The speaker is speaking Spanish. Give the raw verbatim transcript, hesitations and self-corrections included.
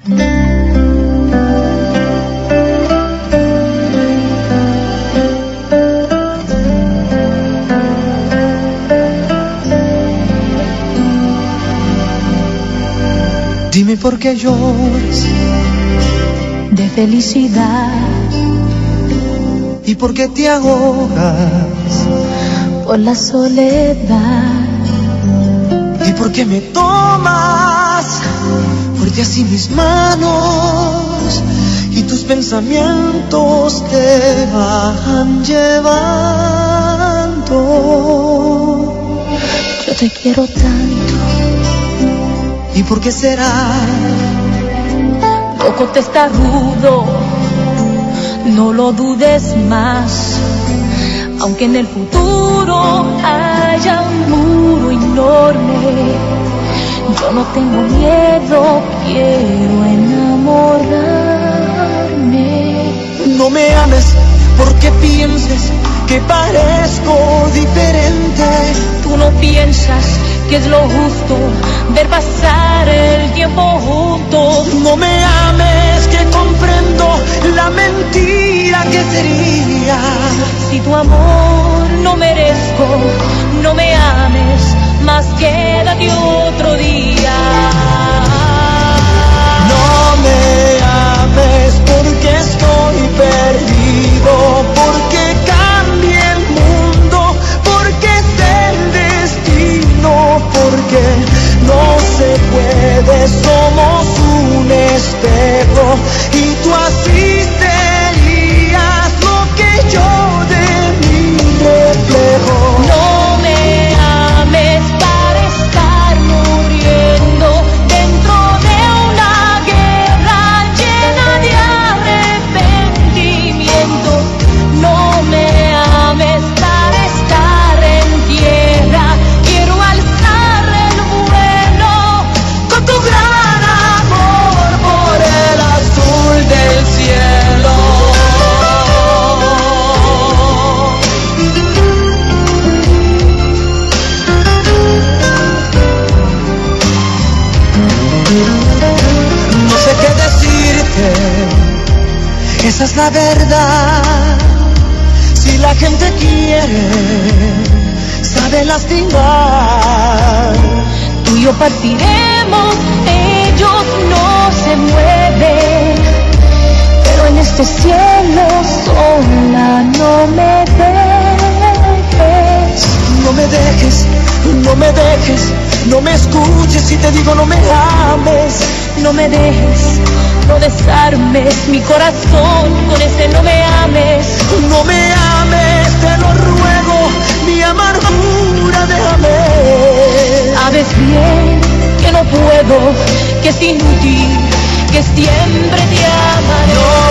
Dime por qué lloras de felicidad y por qué te ahogas por la soledad y por qué me tomas fuerte así mis manos y tus pensamientos te van llevando. Yo te quiero tanto. ¿Y por qué será? Loco testarudo, no lo dudes más. Aunque en el futuro haya un muro enorme, yo no tengo miedo, quiero enamorarme. No me ames porque pienses que parezco diferente. Tú no piensas que es lo justo ver pasar el tiempo juntos. No me ames que comprendo la mentira que sería. Si tu amor no merezco, no me ames, más quédate otro día. No me ames porque estoy perdido, porque cambie el mundo, porque es el destino, porque no se puede, somos un espejo y tú así serías lo que yo de mi reflejo. No me ames para estar muriendo dentro de una guerra llena de arrepentimientos. No me ames para estar en tierra, quiero alzar el vuelo con tu gran amor por el azul del cielo. No sé qué decirte, esa es la verdad. Si la gente quiere, sabe lastimar. Tú y yo partiremos, ellos no se mueven, pero en este cielo sola no me dejes. No me dejes, no me dejes, no me escuches si te digo no me ames. No me dejes, no desarmes mi corazón con ese no me ames. No me ames, te lo ruego, mi amargura déjame. Sabes bien que no puedo, que es inútil, que siempre te amaré. No